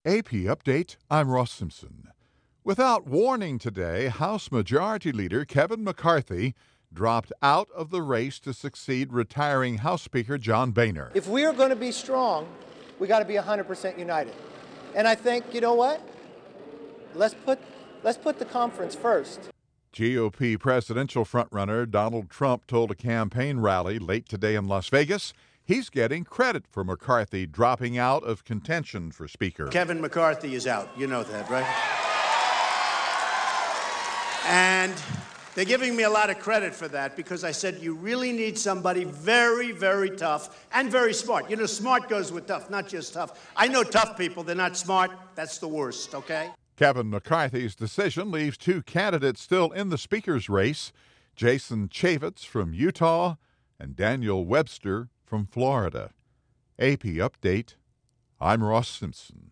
AP Update, I'm Ross Simpson. Without warning today, House Majority Leader Kevin McCarthy dropped out of the race to succeed retiring House Speaker John Boehner. If we are going to be strong, we got to be 100% united. And I think, you know what? Let's put the conference first. GOP presidential frontrunner Donald Trump told a campaign rally late today in Las Vegas he's getting credit for McCarthy dropping out of contention for Speaker. Kevin McCarthy is out. You know that, right? And they're giving me a lot of credit for that because I said you really need somebody very, very tough and very smart. You know, smart goes with tough, not just tough. I know tough people. They're not smart. That's the worst, okay? Kevin McCarthy's decision leaves two candidates still in the Speaker's race, Jason Chaffetz from Utah and Daniel Webster from Florida. AP Update, I'm Ross Simpson.